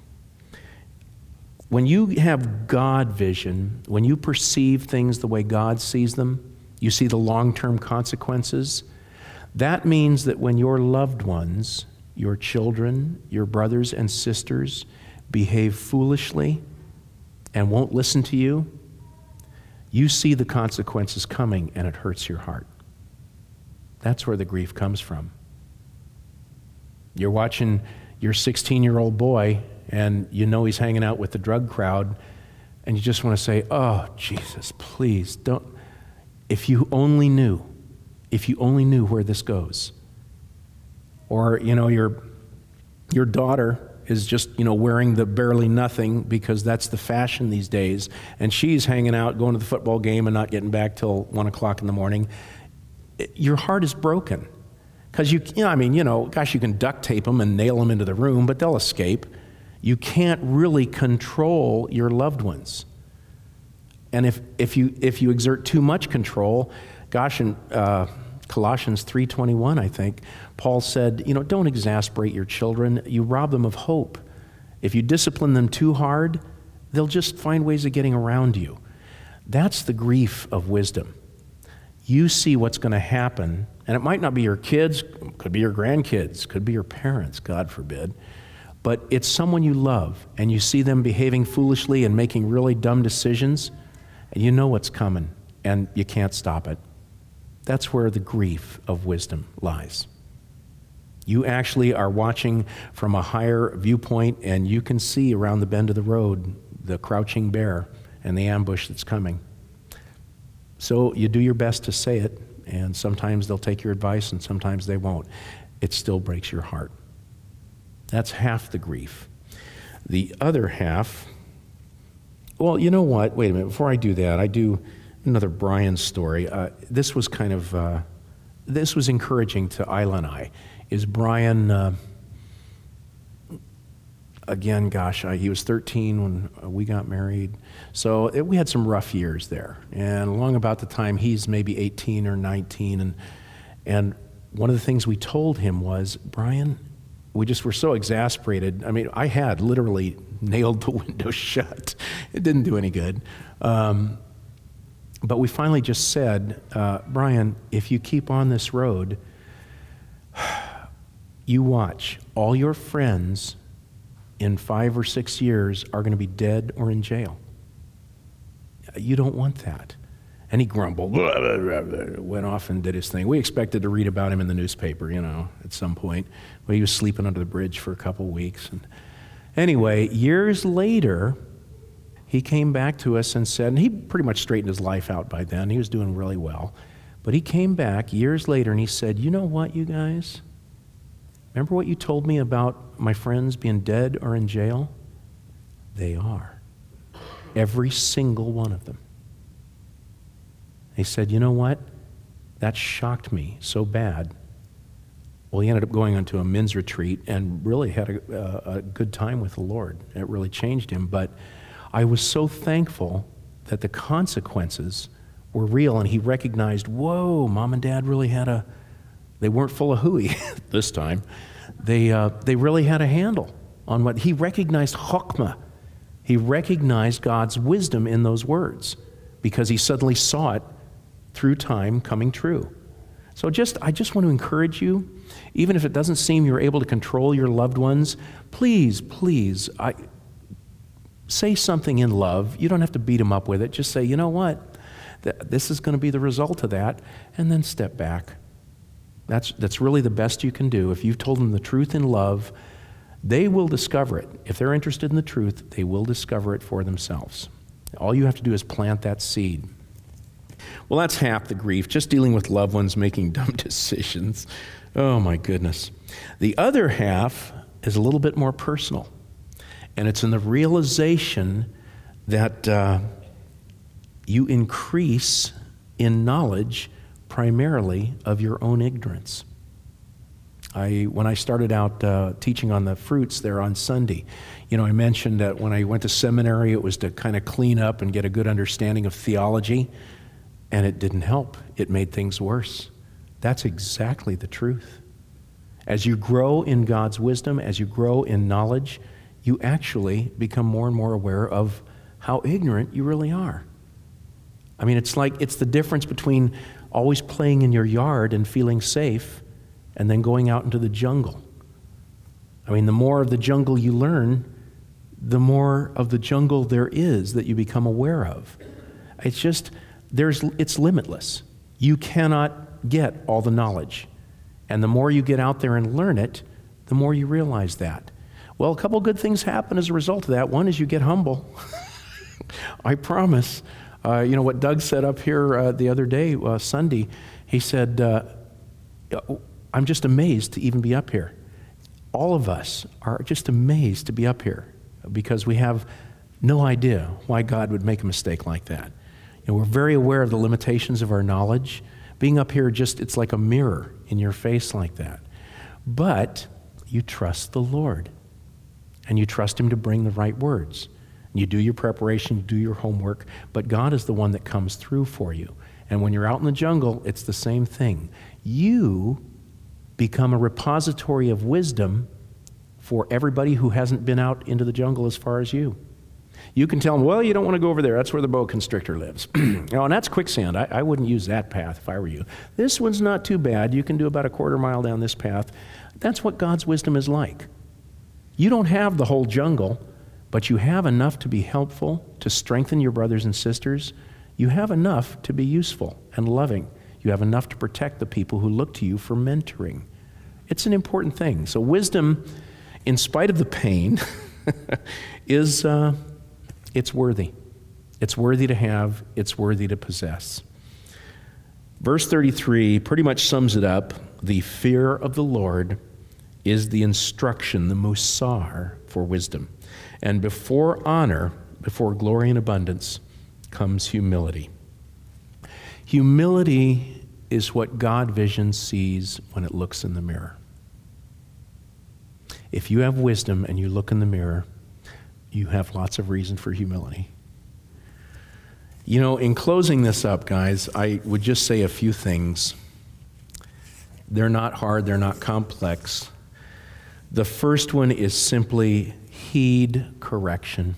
When you have God vision, when you perceive things the way God sees them, you see the long-term consequences. That means that when your loved ones, your children, your brothers and sisters behave foolishly and won't listen to you, you see the consequences coming and it hurts your heart. That's where the grief comes from. You're watching your 16-year-old boy and you know he's hanging out with the drug crowd and you just want to say, "Oh, Jesus, please don't." If you only knew where this goes. Or, your daughter is just, wearing the barely nothing because that's the fashion these days, and she's hanging out, going to the football game and not getting back till 1 o'clock in the morning. Your heart is broken. Because you can duct tape them and nail them into the room, but they'll escape. You can't really control your loved ones. And if you exert too much control, in Colossians 3:21, I think, Paul said, don't exasperate your children. You rob them of hope. If you discipline them too hard, they'll just find ways of getting around you. That's the grief of wisdom. You see what's going to happen, and it might not be your kids, could be your grandkids, could be your parents, God forbid, but it's someone you love, and you see them behaving foolishly and making really dumb decisions, and you know what's coming, and you can't stop it. That's where the grief of wisdom lies. You actually are watching from a higher viewpoint, and you can see around the bend of the road the crouching bear and the ambush that's coming. So you do your best to say it, and sometimes they'll take your advice and sometimes they won't. It still breaks your heart. That's half the grief. The other half, well, you know what? Wait a minute. Before I do that, I do another Brian story. This was kind of, this was encouraging to Isla and I. Is Brian, again, gosh, he was 13 when we got married. So we had some rough years there. And along about the time he's maybe 18 or 19. And one of the things we told him was, Brian, we just were so exasperated. I mean, I had literally nailed the window shut. It didn't do any good. But we finally just said, Brian, if you keep on this road, you watch, all your friends in 5 or 6 years are going to be dead or in jail. You don't want that. And he grumbled, blah, blah, blah, blah, went off and did his thing. We expected to read about him in the newspaper, at some point. But he was sleeping under the bridge for a couple weeks. And anyway, years later, he came back to us and said, and he pretty much straightened his life out by then. He was doing really well. But he came back years later and he said, you know what, you guys? Remember what you told me about my friends being dead or in jail? They are. Every single one of them. He said, you know what? That shocked me so bad. Well, he ended up going onto a men's retreat and really had a good time with the Lord. It really changed him. But I was so thankful that the consequences were real, and he recognized, whoa, Mom and Dad really had they weren't full of hooey this time. They really had a handle on what he recognized. Chokmah. He recognized God's wisdom in those words because he suddenly saw it through time coming true. So I just want to encourage you, even if it doesn't seem you're able to control your loved ones, please, say something in love. You don't have to beat them up with it. Just say, you know what? This is going to be the result of that, and then step back. That's really the best you can do. If you've told them the truth in love, they will discover it. If they're interested in the truth, they will discover it for themselves. All you have to do is plant that seed. Well, that's half the grief, just dealing with loved ones making dumb decisions. Oh, my goodness. The other half is a little bit more personal, and it's in the realization that you increase in knowledge primarily of your own ignorance. When I started out teaching on the fruits there on Sunday, I mentioned that when I went to seminary, it was to kind of clean up and get a good understanding of theology, and it didn't help. It made things worse. That's exactly the truth. As you grow in God's wisdom, as you grow in knowledge, you actually become more and more aware of how ignorant you really are. I mean, it's the difference between always playing in your yard and feeling safe and then going out into the jungle. I mean, the more of the jungle you learn, the more of the jungle there is that you become aware of. It's limitless. You cannot get all the knowledge. And the more you get out there and learn it, the more you realize that. Well, a couple good things happen as a result of that. One is you get humble. I promise. What Doug said up here the other day, Sunday, he said, I'm just amazed to even be up here. All of us are just amazed to be up here because we have no idea why God would make a mistake like that. We're very aware of the limitations of our knowledge. Being up here, it's like a mirror in your face like that. But you trust the Lord, and you trust Him to bring the right words. You do your preparation, you do your homework, but God is the one that comes through for you. And when you're out in the jungle, it's the same thing. You become a repository of wisdom for everybody who hasn't been out into the jungle as far as you. You can tell them, well, you don't want to go over there. That's where the boa constrictor lives. And that's quicksand. I wouldn't use that path if I were you. This one's not too bad. You can do about a quarter mile down this path. That's what God's wisdom is like. You don't have the whole jungle, but you have enough to be helpful, to strengthen your brothers and sisters. You have enough to be useful and loving. You have enough to protect the people who look to you for mentoring. It's an important thing. So wisdom, in spite of the pain, is it's worthy. It's worthy to have. It's worthy to possess. Verse 33 pretty much sums it up. The fear of the Lord is the instruction, the musar for wisdom. And before honor, before glory and abundance, comes humility. Humility is what God vision sees when it looks in the mirror. If you have wisdom and you look in the mirror, you have lots of reason for humility. You know, in closing this up, guys, I would just say a few things. They're not hard, they're not complex. The first one is simply heed correction.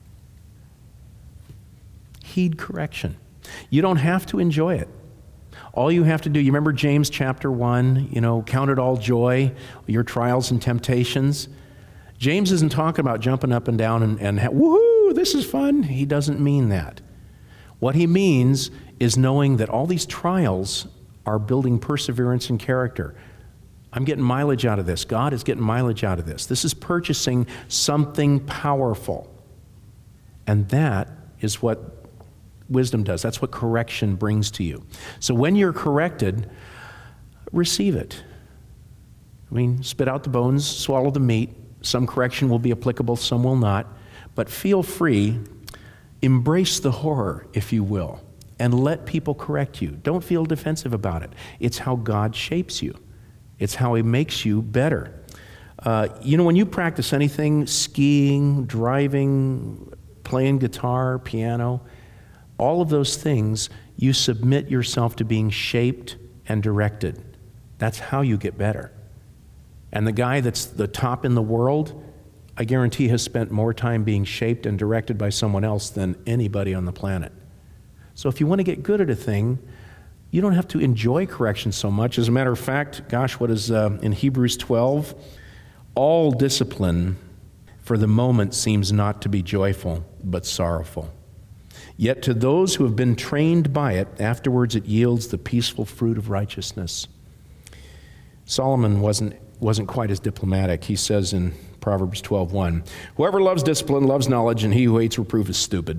Heed correction. You don't have to enjoy it. All you have to do, you remember James chapter 1, count it all joy, your trials and temptations. James isn't talking about jumping up and down and woohoo, this is fun. He doesn't mean that. What he means is knowing that all these trials are building perseverance and character. I'm getting mileage out of this. God is getting mileage out of this. This is purchasing something powerful. And that is what wisdom does. That's what correction brings to you. So when you're corrected, receive it. Spit out the bones, swallow the meat. Some correction will be applicable, some will not. But feel free, embrace the horror, if you will, and let people correct you. Don't feel defensive about it. It's how God shapes you. It's how He makes you better. When you practice anything, skiing, driving, playing guitar, piano, all of those things, you submit yourself to being shaped and directed. That's how you get better. And the guy that's the top in the world, I guarantee has spent more time being shaped and directed by someone else than anybody on the planet. So if you want to get good at a thing, you don't have to enjoy correction so much. As a matter of fact, what is in Hebrews 12? All discipline for the moment seems not to be joyful, but sorrowful. Yet to those who have been trained by it, afterwards it yields the peaceful fruit of righteousness. Solomon wasn't quite as diplomatic. He says in Proverbs 12:1, whoever loves discipline loves knowledge, and he who hates reproof is stupid.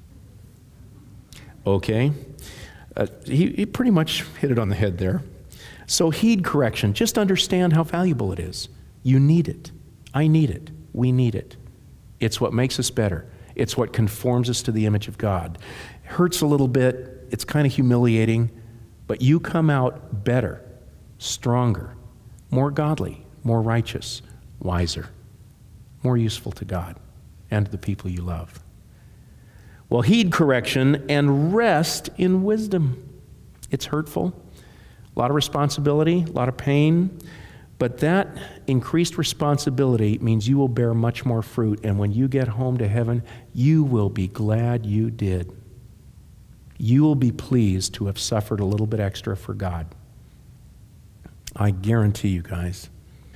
Okay? He pretty much hit it on the head there. So heed correction. Just understand how valuable it is. You need it. I need it. We need it. It's what makes us better. It's what conforms us to the image of God. It hurts a little bit. It's kind of humiliating. But you come out better, stronger, more godly, more righteous, wiser, more useful to God and to the people you love. Well, heed correction and rest in wisdom. It's hurtful, a lot of responsibility, a lot of pain, but that increased responsibility means you will bear much more fruit, and when you get home to heaven, you will be glad you did. You will be pleased to have suffered a little bit extra for God. I guarantee you guys.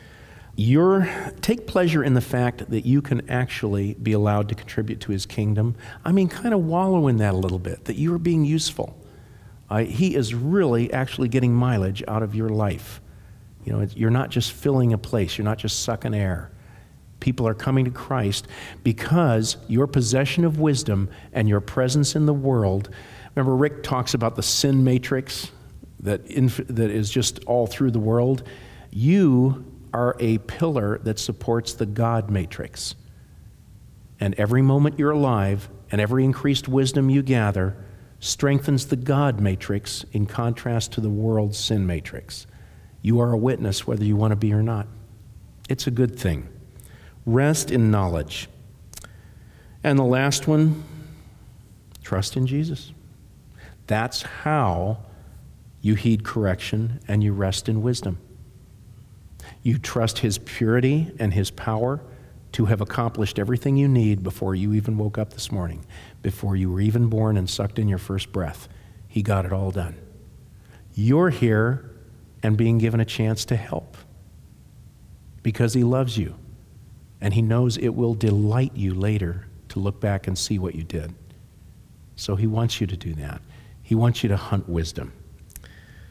Take pleasure in the fact that you can actually be allowed to contribute to His kingdom. Kind of wallow in that a little bit, that you are being useful. He is really actually getting mileage out of your life. You're not just filling a place. You're not just sucking air. People are coming to Christ because your possession of wisdom and your presence in the world. Remember, Rick talks about the sin matrix that is just all through the world. You are a pillar that supports the God matrix. And every moment you're alive and every increased wisdom you gather strengthens the God matrix in contrast to the world's sin matrix. You are a witness whether you want to be or not. It's a good thing. Rest in knowledge. And the last one, trust in Jesus. That's how you heed correction and you rest in wisdom. You trust His purity and His power to have accomplished everything you need before you even woke up this morning, before you were even born and sucked in your first breath. He got it all done. You're here and being given a chance to help because He loves you and He knows it will delight you later to look back and see what you did. So He wants you to do that. He wants you to hunt wisdom.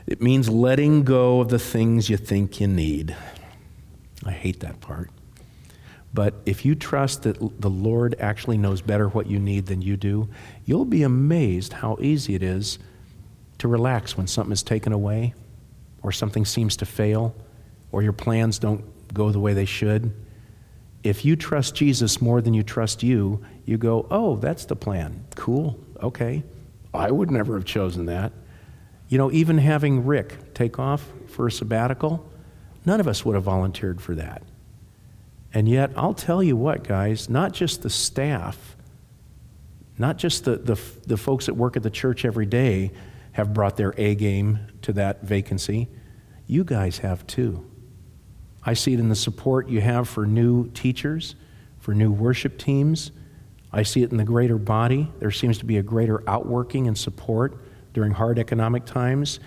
It means letting go of the things you think you need. I hate that part. But if you trust that the Lord actually knows better what you need than you do, you'll be amazed how easy it is to relax when something is taken away, or something seems to fail, or your plans don't go the way they should. If you trust Jesus more than you trust you, you go, oh, that's the plan. Cool, okay. I would never have chosen that. You know, even having Rick take off for a sabbatical, none of us would have volunteered for that. And yet, I'll tell you what, guys, not just the staff, not just the folks that work at the church every day have brought their A game to that vacancy. You guys have too. I see it in the support you have for new teachers, for new worship teams. I see it in the greater body. There seems to be a greater outworking and support during hard economic times.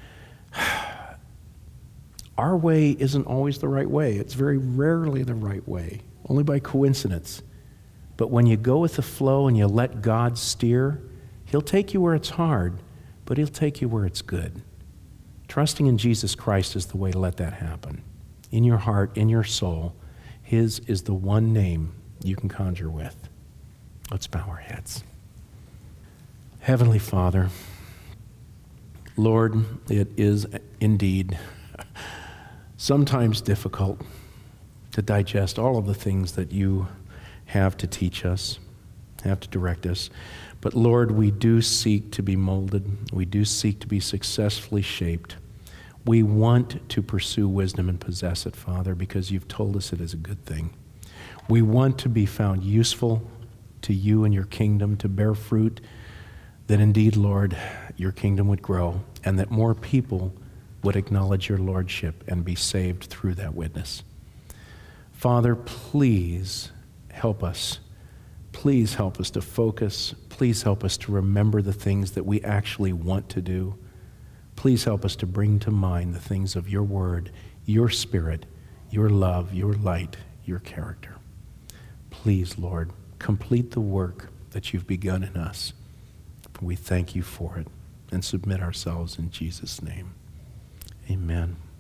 Our way isn't always the right way. It's very rarely the right way, only by coincidence. But when you go with the flow and you let God steer, He'll take you where it's hard, but He'll take you where it's good. Trusting in Jesus Christ is the way to let that happen. In your heart, in your soul, His is the one name you can conjure with. Let's bow our heads. Heavenly Father, Lord, it is indeed sometimes difficult to digest all of the things that you have to teach us, have to direct us. But Lord, we do seek to be molded. We do seek to be successfully shaped. We want to pursue wisdom and possess it, Father, because you've told us it is a good thing. We want to be found useful to you and your kingdom, to bear fruit, that indeed, Lord, your kingdom would grow, and that more people would acknowledge your lordship and be saved through that witness. Father, please help us. Please help us to focus. Please help us to remember the things that we actually want to do. Please help us to bring to mind the things of your word, your spirit, your love, your light, your character. Please, Lord, complete the work that you've begun in us. We thank you for it and submit ourselves in Jesus' name. Amen.